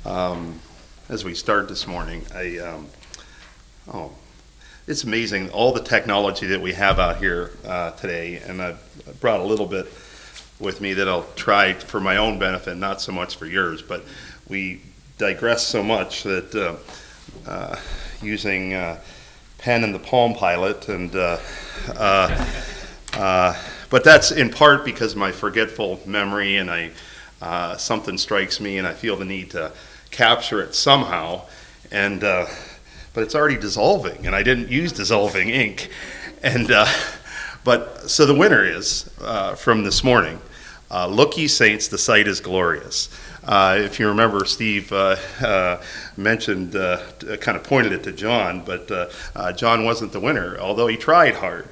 As we start this morning, it's amazing all the technology that we have out here today, and I brought a little bit with me that I'll try for my own benefit, not so much for yours, but we digress so much that using pen and the Palm Pilot, and but that's in part because of my forgetful memory, and something strikes me and I feel the need to capture it somehow, and but it's already dissolving, and I didn't use dissolving ink, and but so the winner is from this morning. Look, ye saints, the sight is glorious. If you remember, Steve mentioned, kind of pointed it to John, but John wasn't the winner, although he tried hard.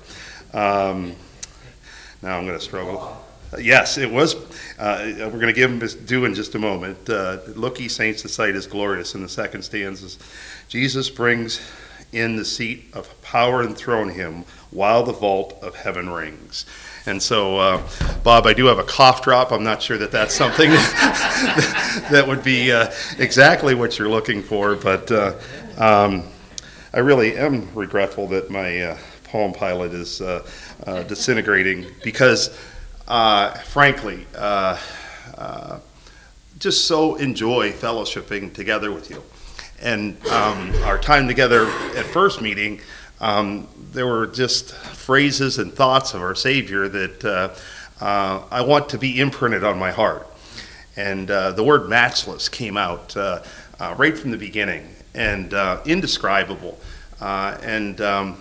Now I'm going to struggle. Yes, it was. We're going to give him his due in just a moment. Look, ye saints, the sight is glorious. In the second stanza, Jesus brings in the seat of power enthroned him while the vault of heaven rings. And so, Bob, I do have a cough drop. I'm not sure that that's something that would be exactly what you're looking for, but I really am regretful that my Palm Pilot is disintegrating because, frankly, just so enjoy fellowshipping together with you. And our time together at first meeting, there were just phrases and thoughts of our Savior that I want to be imprinted on my heart. And the word matchless came out right from the beginning, and indescribable. And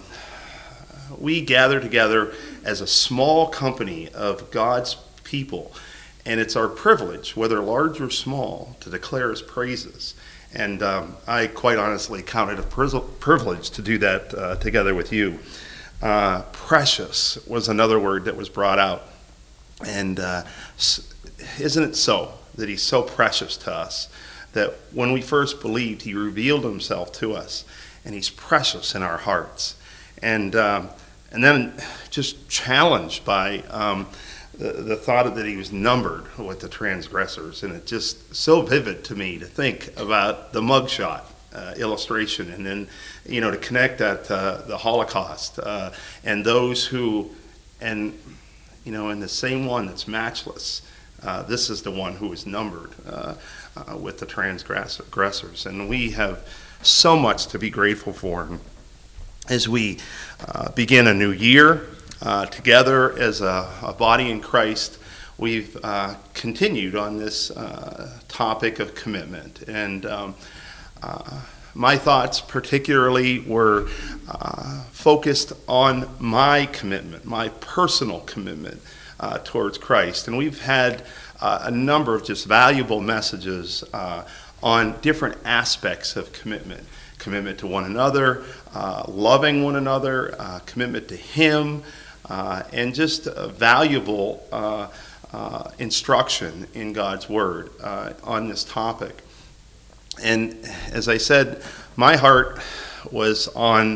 we gather together as a small company of God's people, and it's our privilege, whether large or small, to declare his praises. And I quite honestly count it a privilege to do that together with you. Precious was another word that was brought out. And isn't it so that he's so precious to us that when we first believed, he revealed himself to us, and he's precious in our hearts. And then just challenged by the thought that he was numbered with the transgressors, and it's just so vivid to me to think about the mugshot illustration, and then to connect that to the Holocaust and those who, and in the same one that's matchless, this is the one who is numbered with the transgressors, and we have so much to be grateful for as we begin a new year. Together as a body in Christ, we've continued on this topic of commitment. And my thoughts particularly were focused on my commitment, my personal commitment towards Christ. And we've had a number of just valuable messages on different aspects of commitment. Commitment to one another, loving one another, commitment to him, and just valuable instruction in God's Word on this topic. And as I said, my heart was on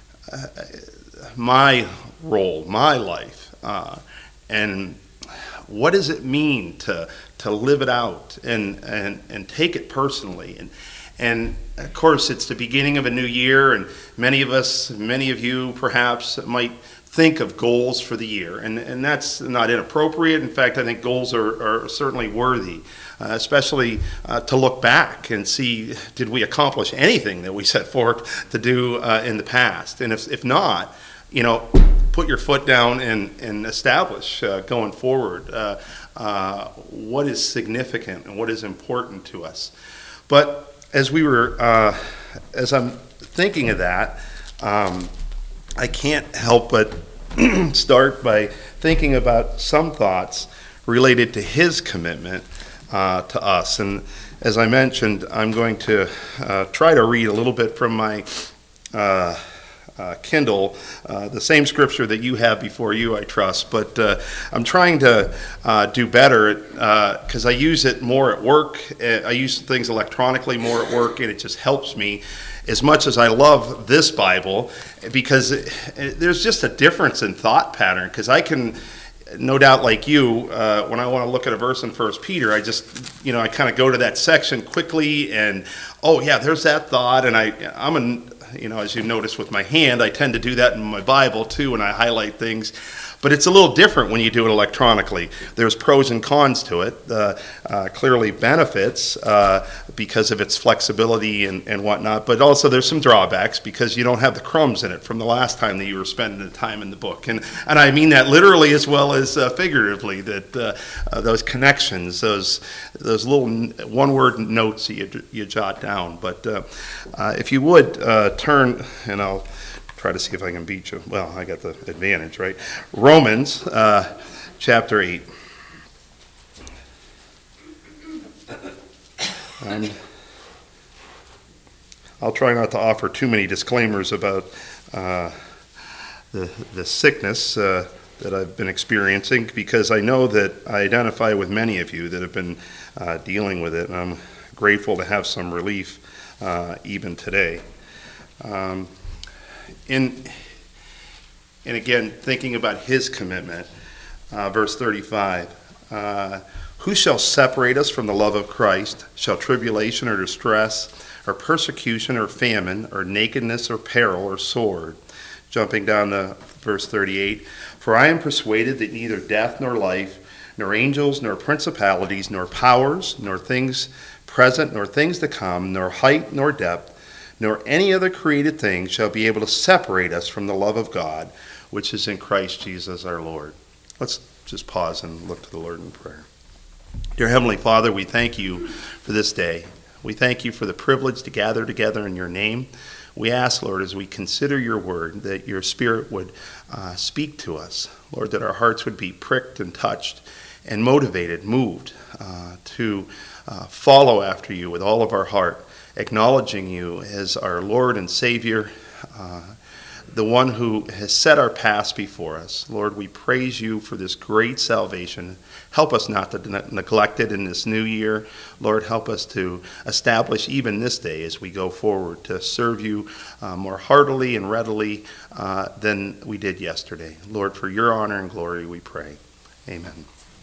my role, my life, and what does it mean to live it out and take it personally. And of course, it's the beginning of a new year, and many of you perhaps might think of goals for the year, and that's not inappropriate. In fact, I think goals are certainly worthy, especially to look back and see, did we accomplish anything that we set forth to do in the past? And if not, put your foot down and establish going forward what is significant and what is important to us. But as I'm thinking of that, I can't help but start by thinking about some thoughts related to his commitment to us. And as I mentioned, I'm going to try to read a little bit from my Kindle, the same scripture that you have before you, I trust, but I'm trying to do better because I use it more at work. I use things electronically more at work, and it just helps me as much as I love this Bible, because there's just a difference in thought pattern, because I can no doubt like you, when I want to look at a verse in 1 Peter, I just, I kind of go to that section quickly and, oh yeah, there's that thought. And as you notice with my hand, I tend to do that in my Bible too, and I highlight things. But it's a little different when you do it electronically. There's pros and cons to it. Clearly benefits because of its flexibility and whatnot, but also there's some drawbacks because you don't have the crumbs in it from the last time that you were spending the time in the book. And I mean that literally as well as figuratively, that those connections, those little one-word notes that you jot down. But if you would turn, and I'll try to see if I can beat you. Well, I got the advantage, right? Romans chapter 8. I'll try not to offer too many disclaimers about the sickness that I've been experiencing, because I know that I identify with many of you that have been dealing with it, and I'm grateful to have some relief even today. And again, thinking about his commitment, verse 35, who shall separate us from the love of Christ? Shall tribulation or distress or persecution or famine or nakedness or peril or sword? Jumping down to verse 38, for I am persuaded that neither death nor life, nor angels, nor principalities, nor powers, nor things present, nor things to come, nor height, nor depth, nor any other created thing shall be able to separate us from the love of God, which is in Christ Jesus our Lord. Let's just pause and look to the Lord in prayer. Dear Heavenly Father, we thank you for this day. We thank you for the privilege to gather together in your name. We ask, Lord, as we consider your word, that your Spirit would speak to us. Lord, that our hearts would be pricked and touched and motivated, moved to follow after you with all of our heart, acknowledging you as our Lord and Savior, the one who has set our past before us. Lord, we praise you for this great salvation. Help us not to neglect it in this new year. Lord, help us to establish even this day as we go forward to serve you more heartily and readily than we did yesterday. Lord, for your honor and glory we pray. Amen.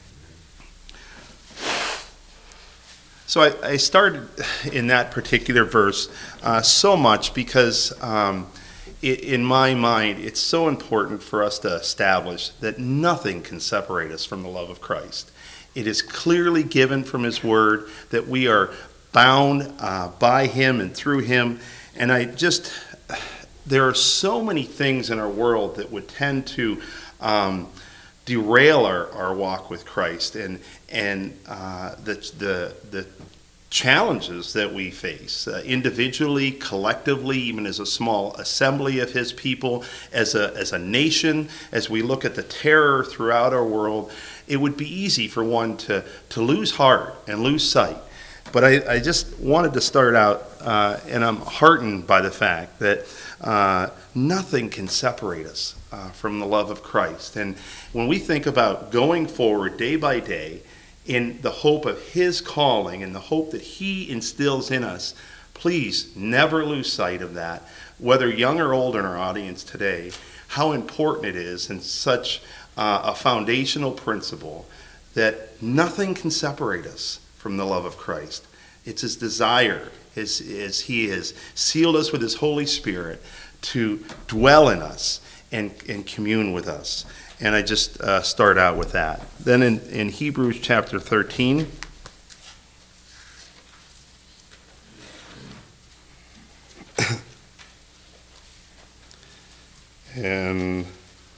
So I started in that particular verse so much because in my mind, it's so important for us to establish that nothing can separate us from the love of Christ. It is clearly given from his word that we are bound by him and through him. And there are so many things in our world that would tend to derail our walk with Christ and the challenges that we face individually, collectively, even as a small assembly of his people, as a nation, as we look at the terror throughout our world. It would be easy for one to lose heart and lose sight. But I just wanted to start out, and I'm heartened by the fact that nothing can separate us from the love of Christ. And when we think about going forward day by day in the hope of his calling and the hope that he instills in us, please never lose sight of that, whether young or old in our audience today, how important it is and such a foundational principle that nothing can separate us from the love of Christ. It's his desire, as he has sealed us with his Holy Spirit, to dwell in us and commune with us. And I just start out with that. Then in Hebrews chapter 13, and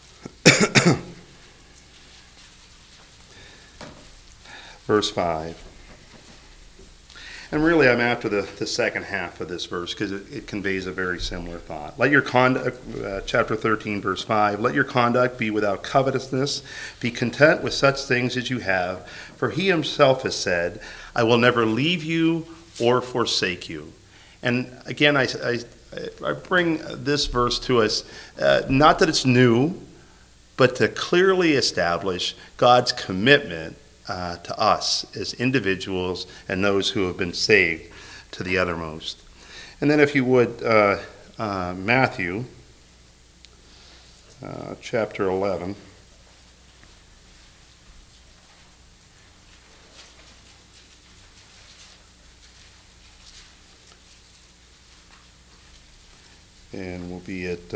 verse 5. And really, I'm after the second half of this verse because it conveys a very similar thought. Let your conduct, chapter 13, verse 5, let your conduct be without covetousness. Be content with such things as you have. For he himself has said, I will never leave you or forsake you. And again, I bring this verse to us, not that it's new, but to clearly establish God's commitment to us as individuals and those who have been saved to the uttermost. And then if you would, Matthew chapter 11. And we'll be at,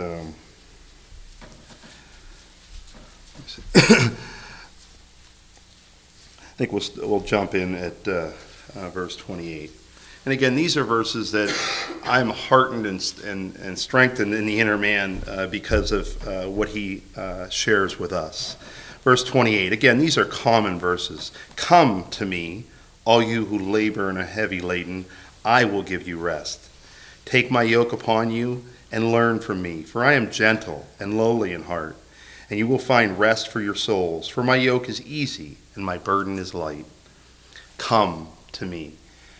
I think we'll jump in at verse 28. And again, these are verses that I'm heartened and strengthened in the inner man because of what he shares with us. Verse 28, again, these are common verses. Come to me, all you who labor and are heavy laden, I will give you rest. Take my yoke upon you and learn from me, for I am gentle and lowly in heart, and you will find rest for your souls. For my yoke is easy and my burden is light. Come to me.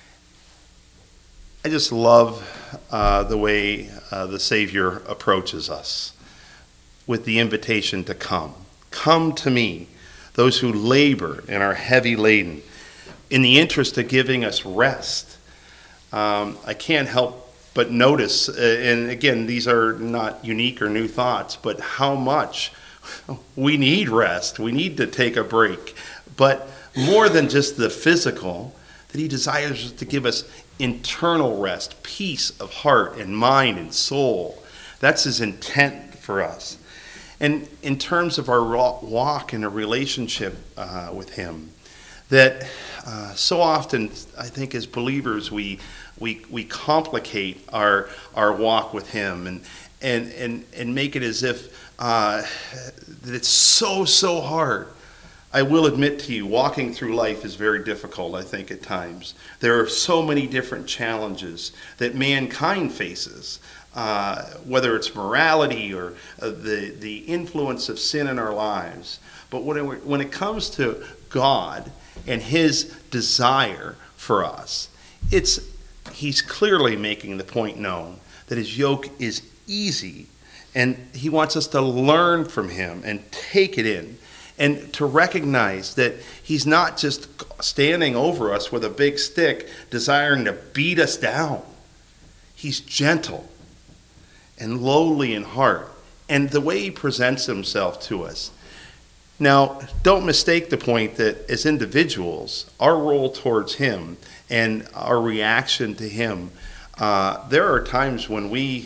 I just love the way the Savior approaches us with the invitation to come. Come to me, those who labor and are heavy laden, in the interest of giving us rest. I can't help but notice, and again, these are not unique or new thoughts, but how much we need rest. We need to take a break. But more than just the physical, that he desires to give us internal rest, peace of heart and mind and soul. That's his intent for us. And in terms of our walk in a relationship with him, that so often, I think as believers, we complicate our walk with him and make it as if that it's so hard. I will admit to you, walking through life is very difficult, I think, at times. There are so many different challenges that mankind faces, whether it's morality or the influence of sin in our lives. But when it comes to God and his desire for us, he's clearly making the point known that his yoke is easy, and he wants us to learn from him and take it in. And to recognize that he's not just standing over us with a big stick desiring to beat us down. He's gentle and lowly in heart. And the way he presents himself to us. Now, don't mistake the point that as individuals, our role towards him and our reaction to him, there are times when we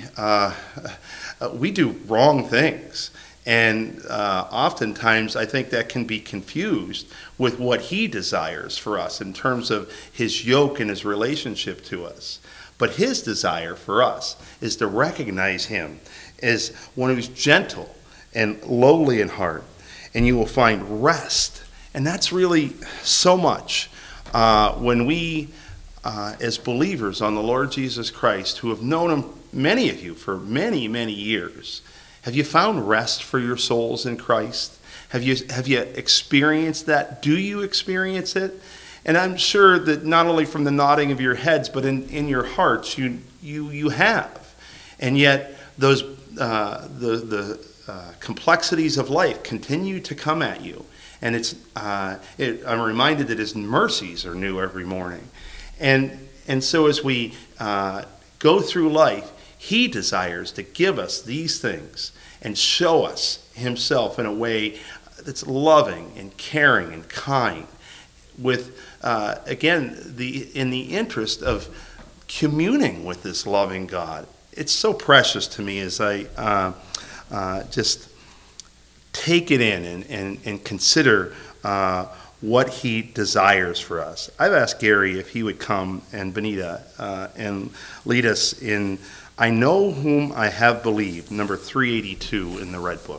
do wrong things. And oftentimes, I think that can be confused with what he desires for us in terms of his yoke and his relationship to us. But his desire for us is to recognize him as one who's gentle and lowly in heart, and you will find rest. And that's really so much when we, as believers on the Lord Jesus Christ, who have known him, many of you, for many, many years, have you found rest for your souls in Christ? Have you experienced that? Do you experience it? And I'm sure that not only from the nodding of your heads, but in your hearts, you have. And yet those the complexities of life continue to come at you. And I'm reminded that his mercies are new every morning. And so as we go through life, he desires to give us these things and show us himself in a way that's loving and caring and kind, with, again, in the interest of communing with this loving God. It's so precious to me as I just take it in and consider what he desires for us. I've asked Gary if he would come, and Benita, and lead us in I Know Whom I Have Believed, number 382 in the Red Book.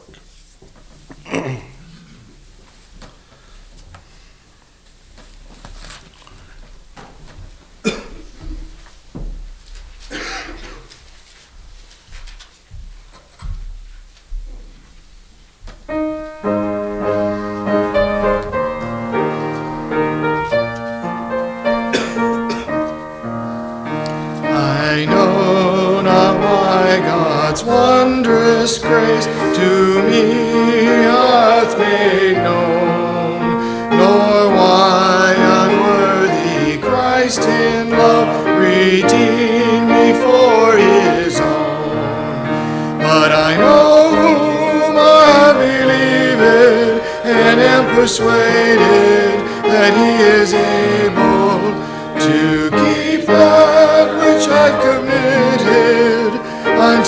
Wondrous grace to me hath made known, nor why unworthy Christ in love redeemed me for his own. But I know whom I believe and am persuaded that he is able to keep that which I've committed unto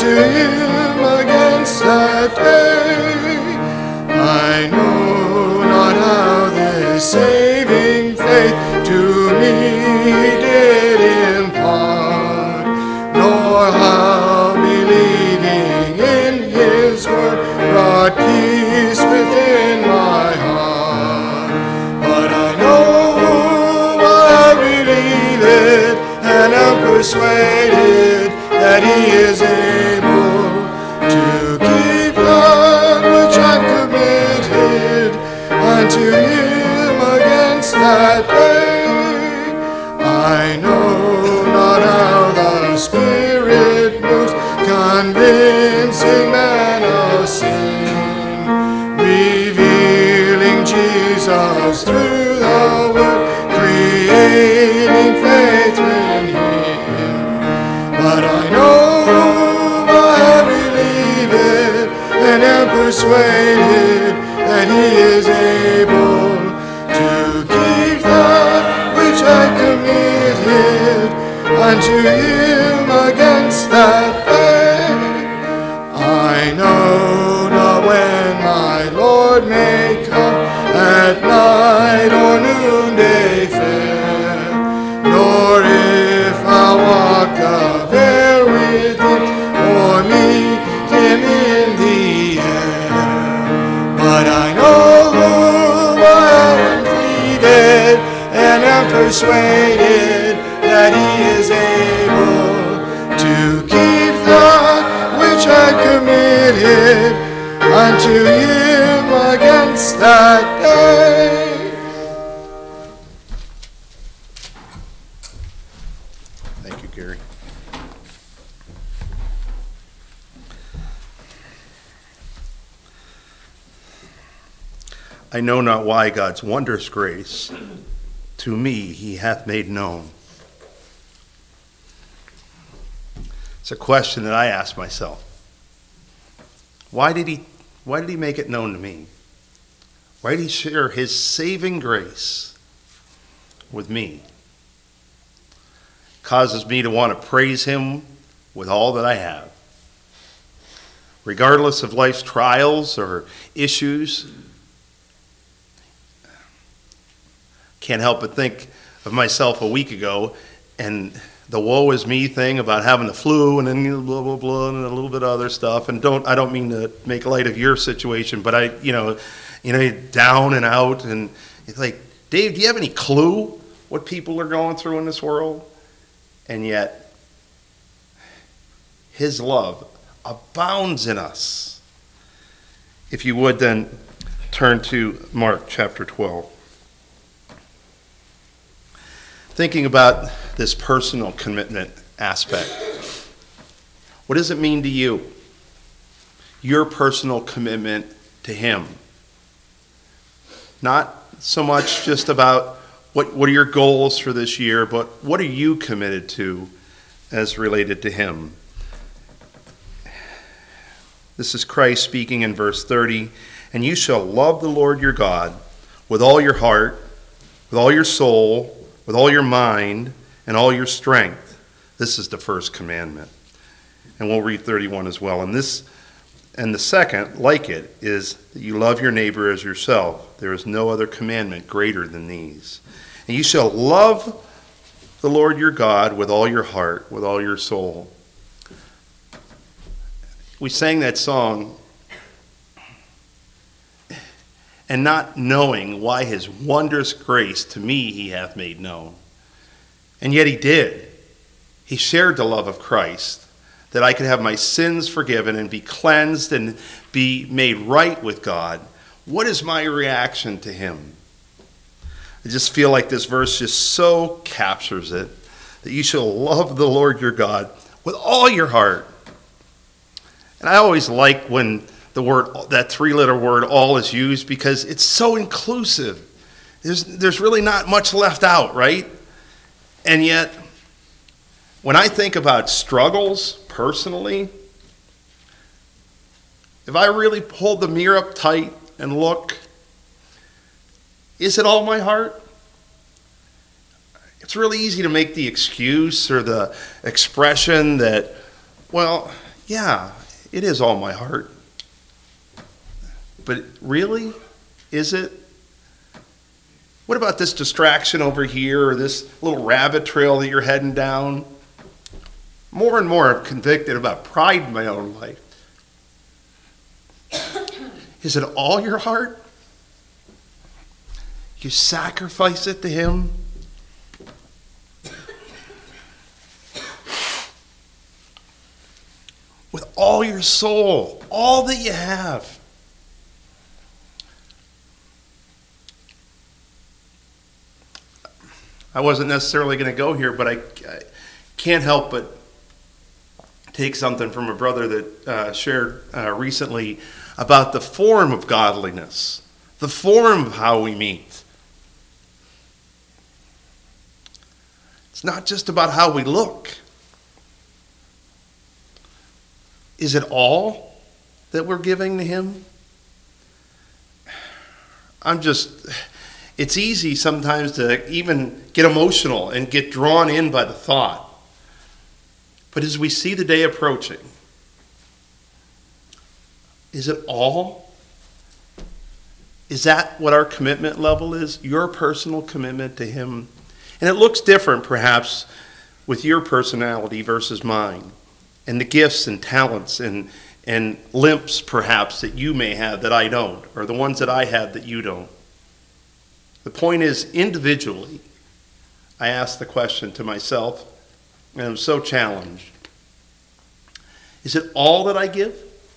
him against that day. I know not how this saving faith to me did impart, nor how believing in his word brought peace within my heart. But I know I believe it, and am persuaded that he is able to keep that which I've committed unto him against that day. I know not how the Spirit moves, convincing man of sin, revealing Jesus through the Word, creating faith in him. But I know I believe it, and am persuaded that he is able to keep that which I committed unto him against that day. I know not when my Lord may come, at night or noonday fair, nor if I walk the fair with him, or meet him in the air. But I know whom I have pleaded, and am persuaded that he is able to keep that which I committed unto him against that day. Thank you, Gary. I know not why God's wondrous grace to me he hath made known. It's a question that I ask myself. Why did he make it known to me? Why did he share his saving grace with me? Causes me to want to praise him with all that I have. Regardless of life's trials or issues, can't help but think of myself a week ago and the woe is me thing about having the flu and then blah, blah, blah, and a little bit of other stuff. And I don't mean to make light of your situation, but you're down and out, and it's like, Dave, do you have any clue what people are going through in this world? And yet, his love abounds in us. If you would, then turn to Mark chapter 12. Thinking about this personal commitment aspect. What does it mean to you? Your personal commitment to him. Not so much just about what are your goals for this year, but what are you committed to as related to him? This is Christ speaking in verse 30. And you shall love the Lord your God with all your heart, with all your soul, with all your mind, and all your strength. This is the first commandment. And we'll read 31 as well. And the second, like it, is that you love your neighbor as yourself. There is no other commandment greater than these. And you shall love the Lord your God with all your heart, with all your soul. We sang that song and not knowing why his wondrous grace to me he hath made known. And yet he did. He shared the love of Christ, that I could have my sins forgiven and be cleansed and be made right with God. What is my reaction to him? I just feel like this verse just so captures it, that you shall love the Lord your God with all your heart. And I always like when the word, that three-letter word, all, is used, because it's so inclusive. There's really not much left out, right? And yet, when I think about struggles personally, if I really hold the mirror up tight and look, is it all my heart? It's really easy to make the excuse or the expression that, well, Yeah, it is all my heart. But really, is it? What about this distraction over here or this little rabbit trail that you're heading down? More and more I'm convicted about pride in my own life. Is it all your heart? You sacrifice it to Him? With all your soul, all that you have. I wasn't necessarily going to go here, but I can't help but take something from a brother that shared recently about the form of godliness, the form of how we meet. It's not just about how we look. Is it all that we're giving to Him? It's easy sometimes to even get emotional and get drawn in by the thought. But as we see the day approaching, is it all? Is that what our commitment level is? Your personal commitment to Him? And it looks different, perhaps, with your personality versus mine, and the gifts and talents and limps, perhaps, that you may have that I don't, or the ones that I have that you don't. The point is, individually, I ask the question to myself, and I'm so challenged. Is it all that I give?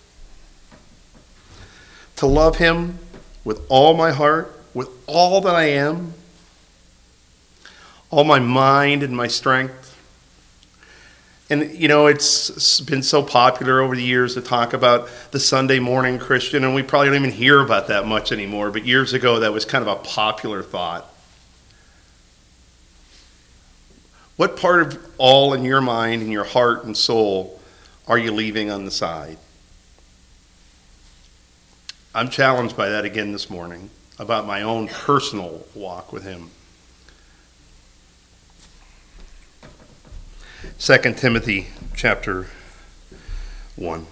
To love Him with all my heart, with all that I am, all my mind and my strength? And, it's been so popular over the years to talk about the Sunday morning Christian, and we probably don't even hear about that much anymore, but years ago that was kind of a popular thought. What part of all in your mind and your heart and soul are you leaving on the side? I'm challenged by that again this morning, about my own personal walk with Him. 2 Timothy chapter 1.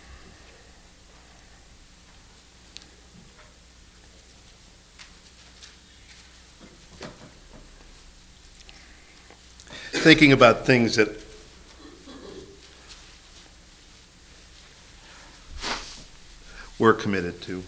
Thinking about things that we're committed to.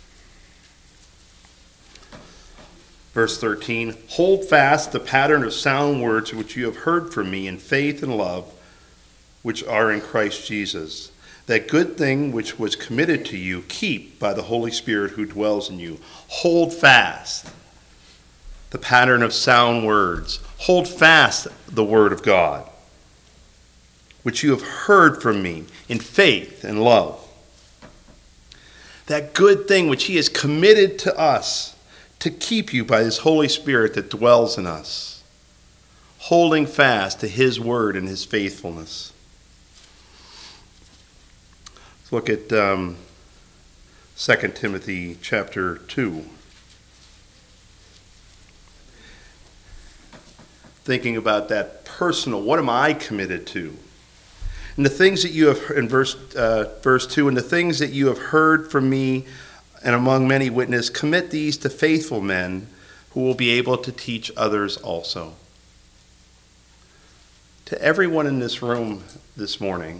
Verse 13, hold fast the pattern of sound words which you have heard from me in faith and love, which are in Christ Jesus. That good thing which was committed to you, keep by the Holy Spirit who dwells in you. Hold fast the pattern of sound words. Hold fast the word of God, which you have heard from me in faith and love. That good thing which He has committed to us, to keep you by His Holy Spirit that dwells in us, holding fast to His word and His faithfulness. Let's look at 2 Timothy chapter 2. Thinking about that personal, what am I committed to? And the things that you have, in verse 2, and the things that you have heard from me and among many witnesses, commit these to faithful men who will be able to teach others also. To everyone in this room this morning,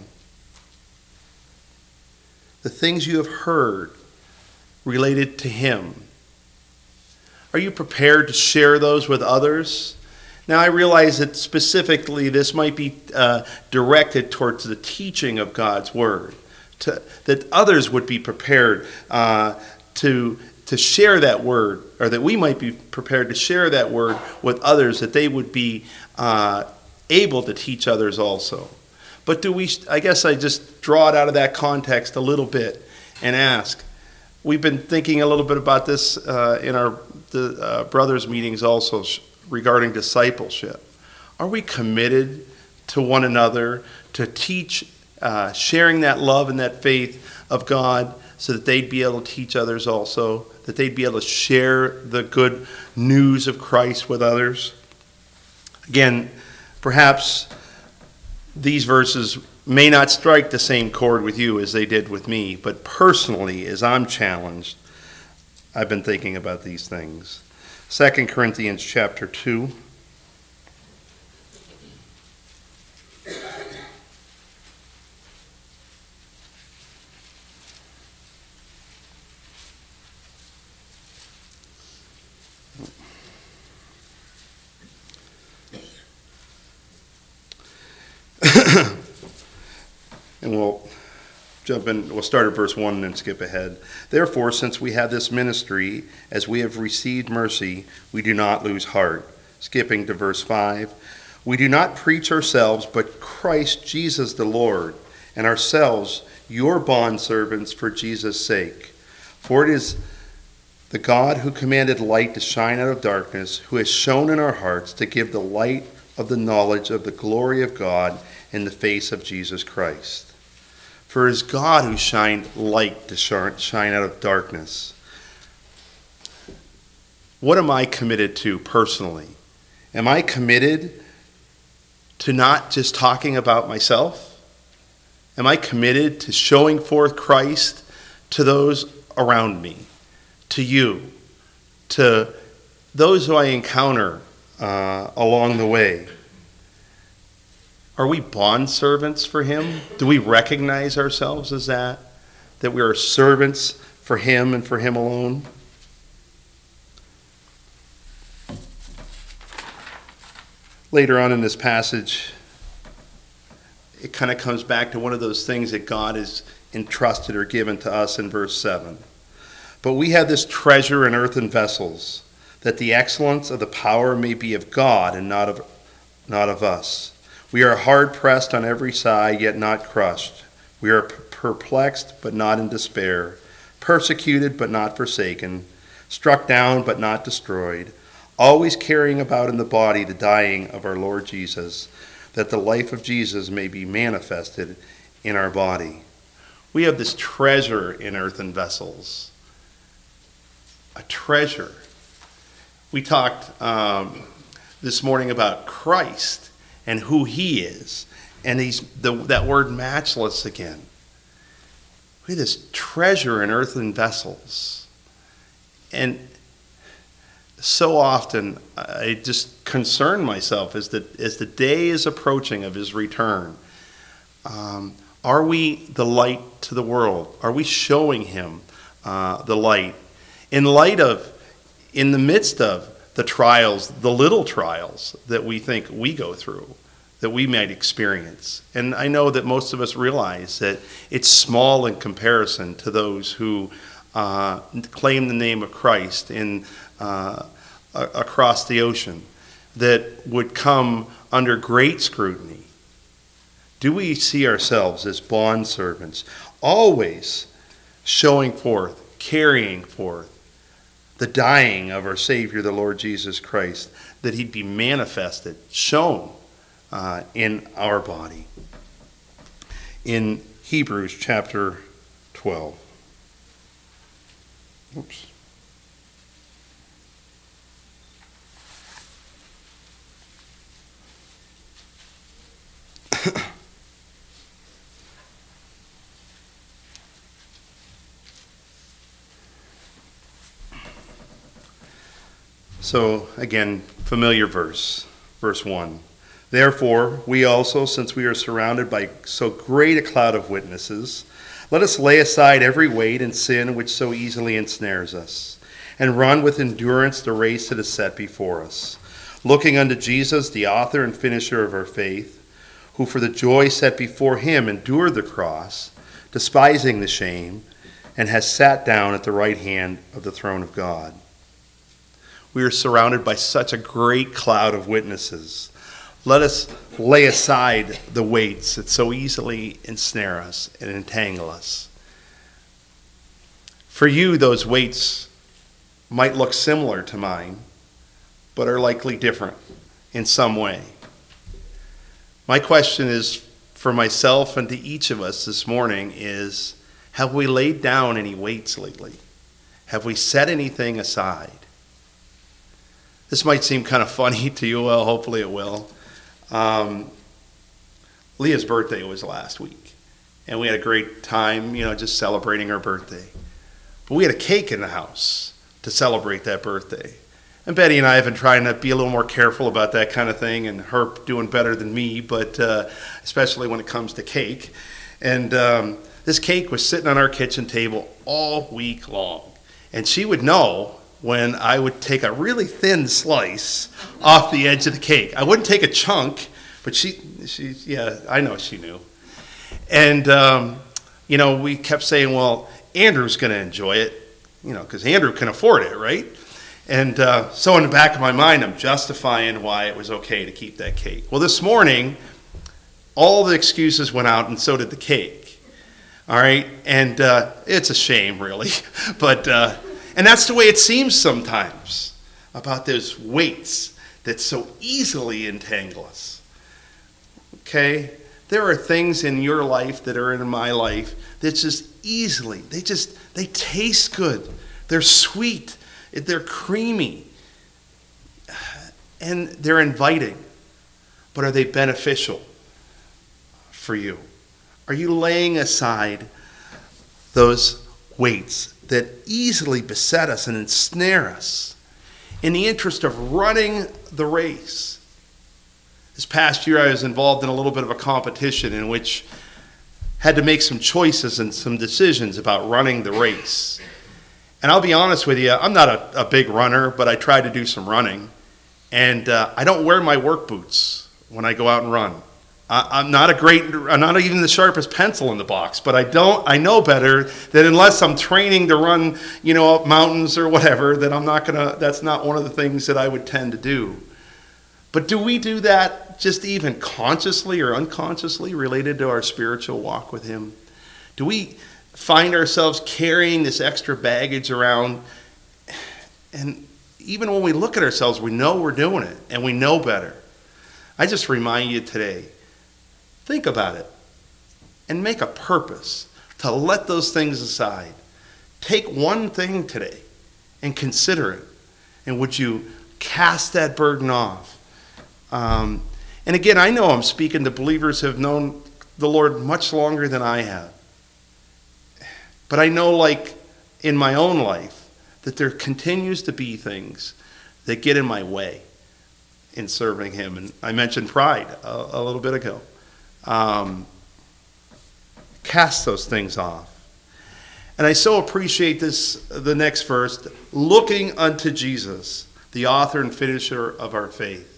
the things you have heard related to Him, are you prepared to share those with others? Now, I realize that specifically this might be directed towards the teaching of God's Word, that others would be prepared to share that Word, or that we might be prepared to share that Word with others, that they would be able to teach others also. But I guess I just draw it out of that context a little bit and ask. We've been thinking a little bit about this in our brothers' meetings also, regarding discipleship. Are we committed to one another to teach, sharing that love and that faith of God so that they'd be able to teach others also, that they'd be able to share the good news of Christ with others? Again, perhaps these verses may not strike the same chord with you as they did with me, but personally, as I'm challenged, I've been thinking about these things. 2 Corinthians chapter 2. And we'll jump in, we'll start at verse 1 and then skip ahead. Therefore, since we have this ministry, as we have received mercy, we do not lose heart. Skipping to verse 5. We do not preach ourselves, but Christ Jesus the Lord, and ourselves your bondservants for Jesus' sake. For it is the God who commanded light to shine out of darkness, who has shone in our hearts to give the light of the knowledge of the glory of God in the face of Jesus Christ. For it is God who shined light to shine out of darkness. What am I committed to personally? Am I committed to not just talking about myself? Am I committed to showing forth Christ to those around me, to you, to those who I encounter along the way? Are we bondservants for him? Do we recognize ourselves as that? That we are servants for him and for him alone? Later on in this passage, it kind of comes back to one of those things that God has entrusted or given to us in verse 7. But we have this treasure in earthen vessels, that the excellence of the power may be of God and not of us. We are hard pressed on every side, yet not crushed. We are perplexed, but not in despair, persecuted, but not forsaken, struck down, but not destroyed, always carrying about in the body the dying of our Lord Jesus, that the life of Jesus may be manifested in our body. We have this treasure in earthen vessels. A treasure. We talked this morning about Christ and who he is. And that word matchless again. We have this treasure in earthen vessels. And so often I just concern myself as the day is approaching of his return. Are we the light to the world? Are we showing him the light? In the midst of the trials, the little trials that we think we go through, that we might experience. And I know that most of us realize that it's small in comparison to those who claim the name of Christ across the ocean, that would come under great scrutiny. Do we see ourselves as bondservants, always showing forth, carrying forth the dying of our Savior, the Lord Jesus Christ, that he'd be manifested, shown in our body? In Hebrews chapter 12. Oops. So, again, familiar verse 1. Therefore, we also, since we are surrounded by so great a cloud of witnesses, let us lay aside every weight and sin which so easily ensnares us, and run with endurance the race that is set before us, looking unto Jesus, the author and finisher of our faith, who for the joy set before him endured the cross, despising the shame, and has sat down at the right hand of the throne of God. We are surrounded by such a great cloud of witnesses. Let us lay aside the weights that so easily ensnare us and entangle us. For you, those weights might look similar to mine, but are likely different in some way. My question is for myself and to each of us this morning is, have we laid down any weights lately? Have we set anything aside? This might seem kind of funny to you. Well, hopefully it will. Leah's birthday was last week, and we had a great time, just celebrating her birthday. But we had a cake in the house to celebrate that birthday. And Betty and I have been trying to be a little more careful about that kind of thing, and her doing better than me, but especially when it comes to cake. And this cake was sitting on our kitchen table all week long. And she would know when I would take a really thin slice off the edge of the cake. I wouldn't take a chunk, but I know she knew. And, we kept saying, well, Andrew's going to enjoy it, because Andrew can afford it, right? And so in the back of my mind, I'm justifying why it was okay to keep that cake. Well, this morning, all the excuses went out, and so did the cake. All right? And it's a shame, really. But and that's the way it seems sometimes about those weights that so easily entangle us. Okay? There are things in your life that are in my life that just easily, they taste good. They're sweet. They're creamy. And they're inviting. But are they beneficial for you? Are you laying aside those weights that easily beset us and ensnare us in the interest of running the race? This past year, I was involved in a little bit of a competition in which I had to make some choices and some decisions about running the race. And I'll be honest with you, I'm not a big runner, but I try to do some running. And I don't wear my work boots when I go out and run. I'm not even the sharpest pencil in the box, but I know better that unless I'm training to run, up mountains or whatever, that that's not one of the things that I would tend to do. But do we do that just even consciously or unconsciously related to our spiritual walk with Him? Do we find ourselves carrying this extra baggage around? And even when we look at ourselves, we know we're doing it and we know better. I just remind you today, think about it and make a purpose to let those things aside. Take one thing today and consider it. And would you cast that burden off? And again, I know I'm speaking to believers who have known the Lord much longer than I have. But I know, like in my own life, that there continues to be things that get in my way in serving Him. And I mentioned pride a little bit ago. Cast those things off. And I so appreciate the next verse, looking unto Jesus, the author and finisher of our faith.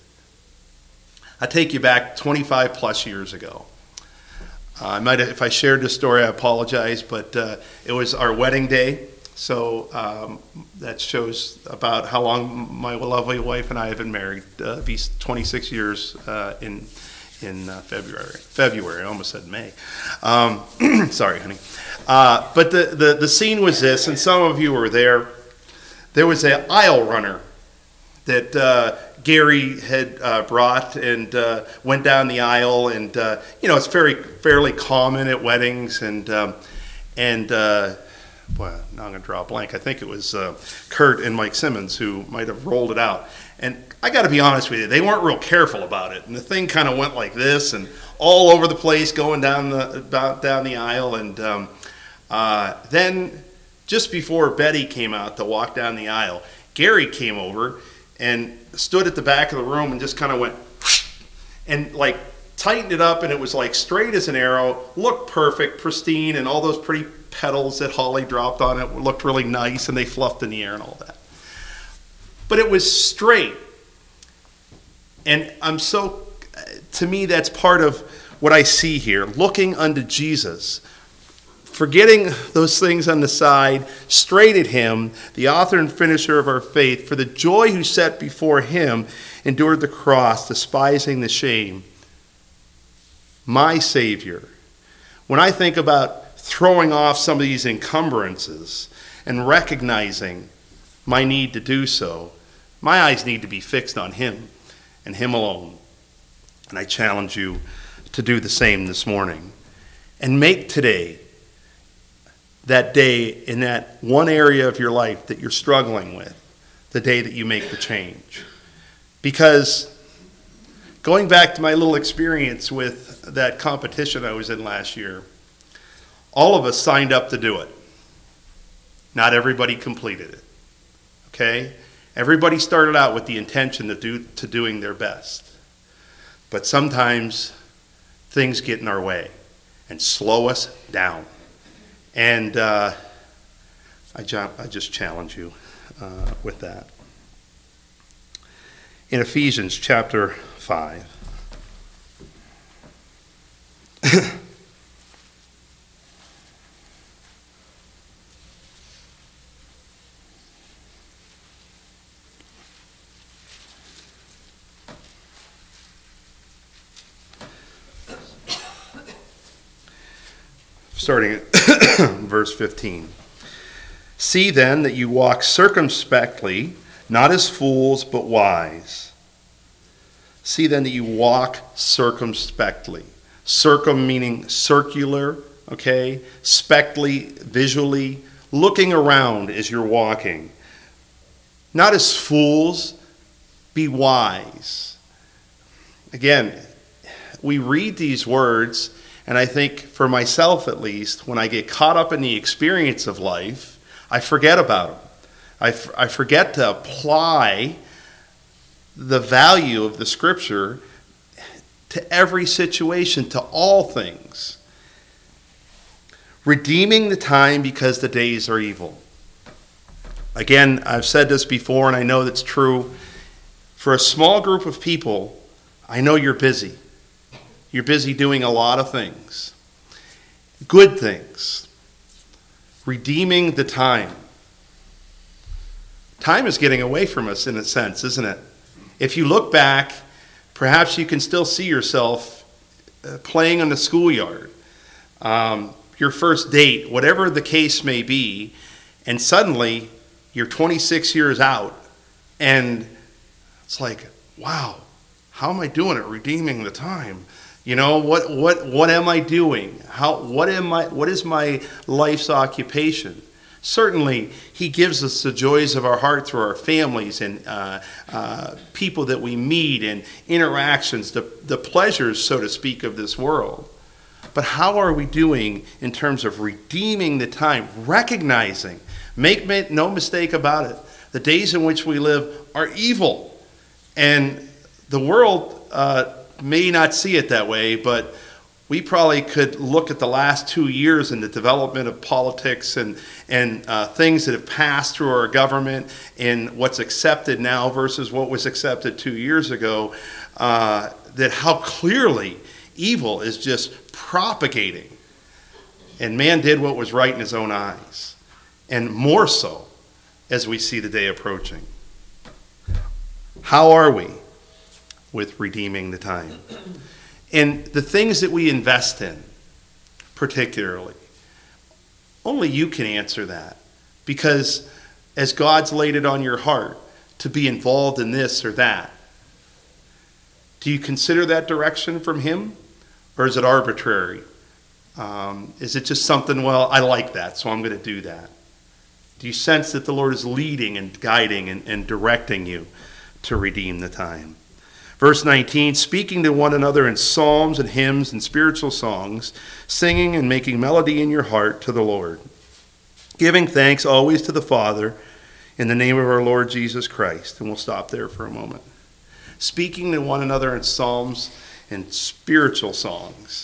I take you back 25 plus years ago. If I shared this story, I apologize, but it was our wedding day. So that shows about how long my lovely wife and I have been married. It'll be 26 years in February. I almost said May. Sorry, honey. But the scene was this, and some of you were there. There was an aisle runner that Gary had brought and went down the aisle, and it's fairly common at weddings, and now I'm going to draw a blank. I think it was Kurt and Mike Simmons who might have rolled it out. And I got to be honest with you, they weren't real careful about it, and the thing kind of went like this and all over the place going down the aisle. And then just before Betty came out to walk down the aisle, Gary came over and stood at the back of the room and just kind of went and like tightened it up, and it was like straight as an arrow, looked perfect, pristine, and all those pretty petals that Holly dropped on it looked really nice, and they fluffed in the air and all that. But it was straight. And to me, that's part of what I see here, looking unto Jesus, forgetting those things on the side, straight at Him, the author and finisher of our faith, for the joy who set before Him, endured the cross, despising the shame. My Savior. When I think about throwing off some of these encumbrances and recognizing my need to do so, my eyes need to be fixed on Him and Him alone. And I challenge you to do the same this morning. And make today that day in that one area of your life that you're struggling with, the day that you make the change. Because Going back to my little experience with that competition I was in last year, all of us signed up to do it. Not everybody completed it. Okay? Everybody started out with the intention to doing their best. But sometimes things get in our way and slow us down. And I just challenge you with that. In Ephesians chapter 5. Starting at verse 15. See then that you walk circumspectly, not as fools, but wise. See then that you walk circumspectly. Circum meaning circular, okay? Spectly, visually, looking around as you're walking. Not as fools, be wise. Again, we read these words, and I think for myself at least, when I get caught up in the experience of life, I forget about them. I forget to apply the value of the Scripture to every situation, to all things. Redeeming the time because the days are evil. Again, I've said this before, and I know that's true. For a small group of people, I know you're busy. You're busy doing a lot of things. Good things. Redeeming the time. Time is getting away from us in a sense, isn't it? If you look back, perhaps you can still see yourself playing on the schoolyard, your first date, whatever the case may be, and suddenly you're 26 years out, and it's like, wow, how am I doing at redeeming the time? You know, what am I doing? What is my life's occupation? Certainly, he gives us the joys of our heart through our families and people that we meet and interactions, the pleasures, so to speak, of this world. But how are we doing in terms of redeeming the time, recognizing, make no mistake about it, the days in which we live are evil. And the world may not see it that way, but we probably could look at the last 2 years in the development of politics and things that have passed through our government and what's accepted now versus what was accepted 2 years ago, that how clearly evil is just propagating. And man did what was right in his own eyes, and more so as we see the day approaching. How are we with redeeming the time? And the things that we invest in, particularly, only you can answer that. Because as God's laid it on your heart to be involved in this or that, do you consider that direction from Him? Or is it arbitrary? Is it just something, well, I like that, so I'm going to do that? Do you sense that the Lord is leading and guiding and directing you to redeem the time? Verse 19, speaking to one another in psalms and hymns and spiritual songs, singing and making melody in your heart to the Lord, giving thanks always to the Father in the name of our Lord Jesus Christ. And we'll stop there for a moment. Speaking to one another in psalms and spiritual songs.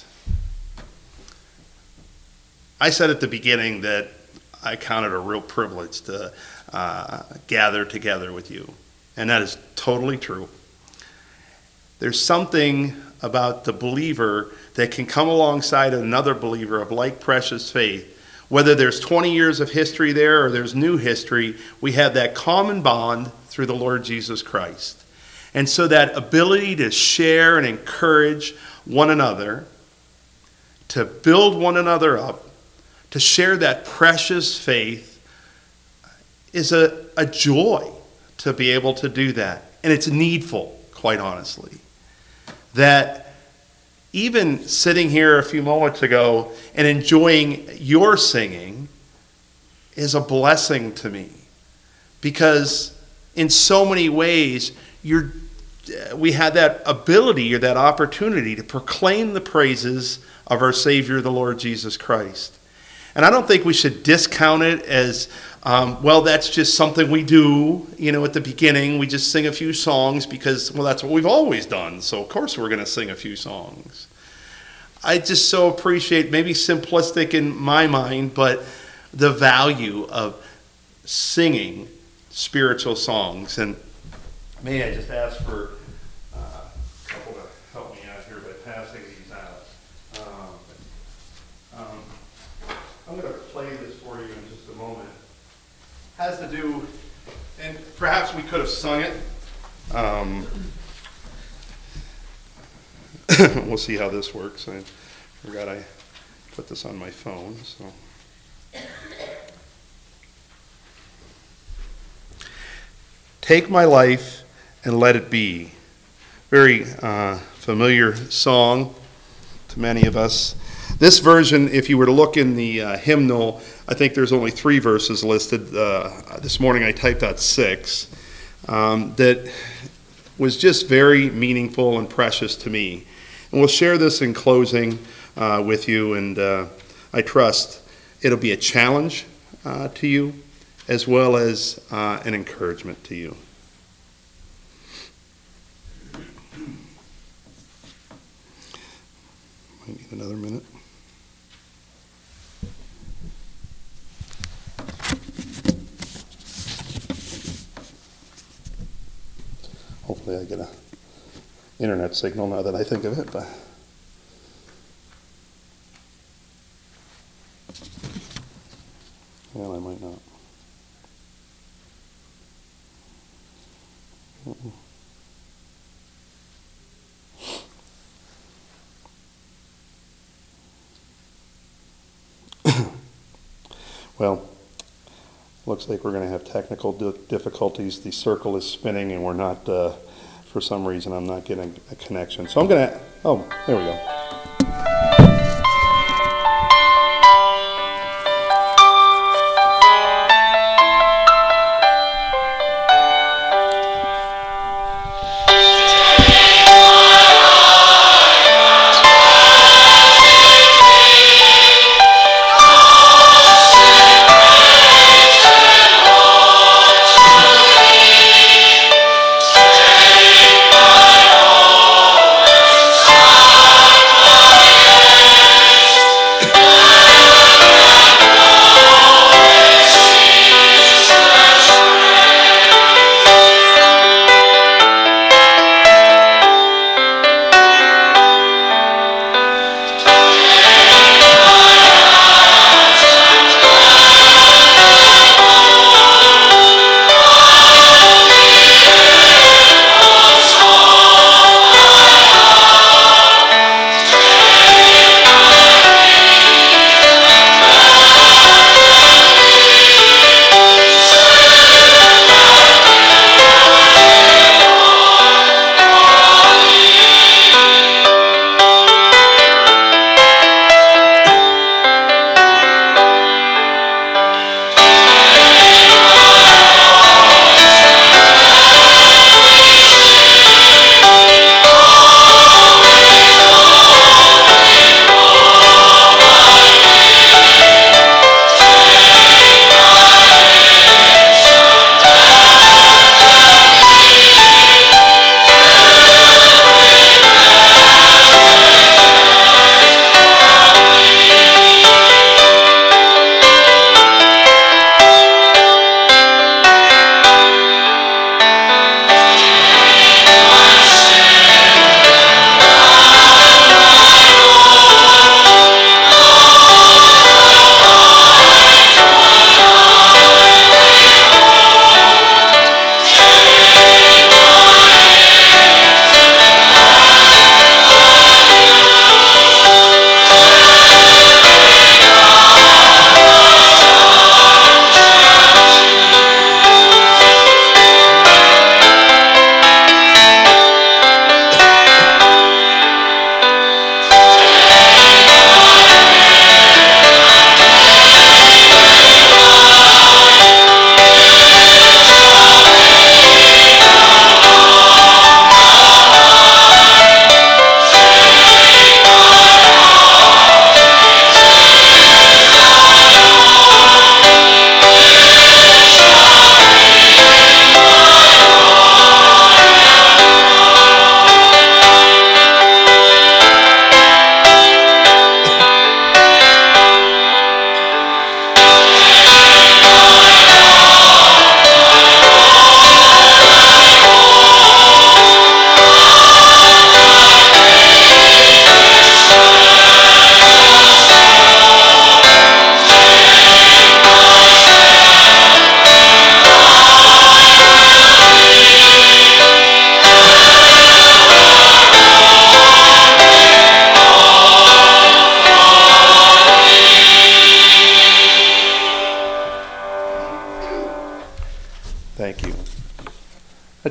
I said at the beginning that I count it a real privilege to gather together with you. And that is totally true. There's something about the believer that can come alongside another believer of like precious faith. Whether there's 20 years of history there or there's new history, we have that common bond through the Lord Jesus Christ. And so that ability to share and encourage one another, to build one another up, to share that precious faith is a joy to be able to do that. And it's needful, quite honestly. That even sitting here a few moments ago and enjoying your singing is a blessing to me. Because in so many ways, you're we had that ability or that opportunity to proclaim the praises of our Savior, the Lord Jesus Christ. And I don't think we should discount it as, well, that's just something we do, at the beginning. We just sing a few songs because, well, that's what we've always done. So, of course, we're going to sing a few songs. I just so appreciate, maybe simplistic in my mind, but the value of singing spiritual songs. And may I just ask for a couple to help me out here by passing these out. I'm going to play this for you in just a moment. Has to do, and perhaps we could have sung it. We'll see how this works. I forgot I put this on my phone. So, take my life and let it be. Very familiar song to many of us. This version, if you were to look in the hymnal, I think there's only 3 verses listed. This morning I typed out 6. That was just very meaningful and precious to me. And we'll share this in closing with you, and I trust it'll be a challenge to you as well as an encouragement to you. Might need another minute. Hopefully I get a internet signal now that I think of it, but well, I might not. Well, looks like we're going to have technical difficulties. The circle is spinning and we're not, for some reason, I'm not getting a connection. So I'm going to, oh, there we go.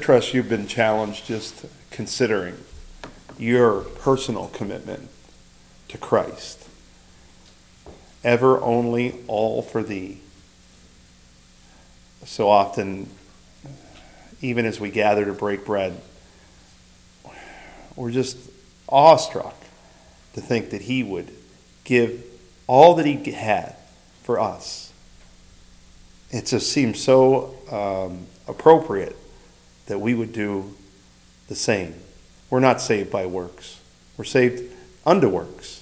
trust you've been challenged just considering your personal commitment to Christ. Ever, only, all for thee. So often, even as we gather to break bread, we're just awestruck to think that he would give all that he had for us. It just seems so appropriate that we would do the same. We're not saved by works. We're saved unto works.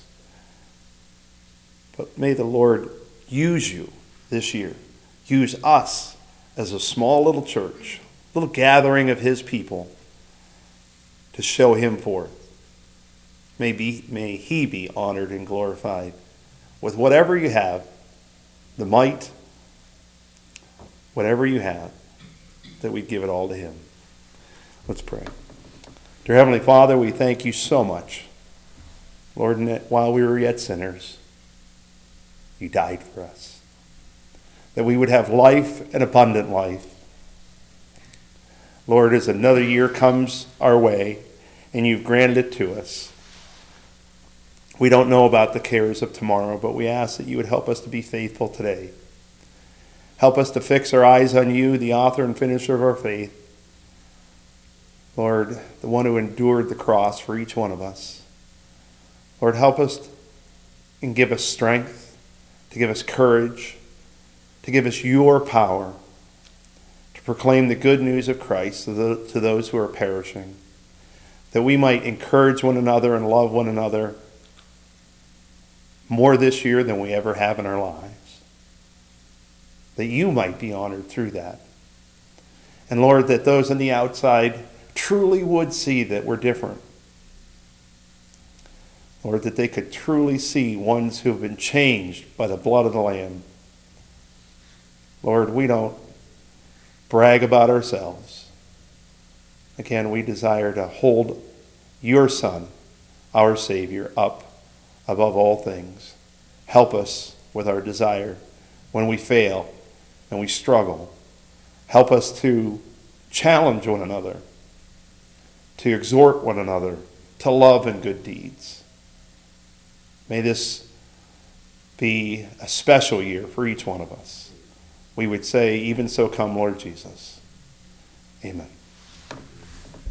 But may the Lord use you this year. Use us as a small little church, little gathering of his people to show him forth. May he be honored and glorified with whatever you have, the might, whatever you have, that we'd give it all to him. Let's pray. Dear Heavenly Father, we thank you so much. Lord, while we were yet sinners, you died for us, that we would have life and abundant life. Lord, as another year comes our way and you've granted it to us, we don't know about the cares of tomorrow, but we ask that you would help us to be faithful today. Help us to fix our eyes on you, the author and finisher of our faith. Lord, the one who endured the cross for each one of us. Lord, help us and give us strength, to give us courage, to give us your power to proclaim the good news of Christ to those who are perishing, that we might encourage one another and love one another more this year than we ever have in our lives, that you might be honored through that. And Lord, that those on the outside truly would see that we're different. Lord, that they could truly see ones who have been changed by the blood of the Lamb. Lord, we don't brag about ourselves. Again, we desire to hold your Son, our Savior, up above all things. Help us with our desire when we fail and we struggle. Help us to challenge one another, to exhort one another, to love and good deeds. May this be a special year for each one of us. We would say, even so come, Lord Jesus. Amen.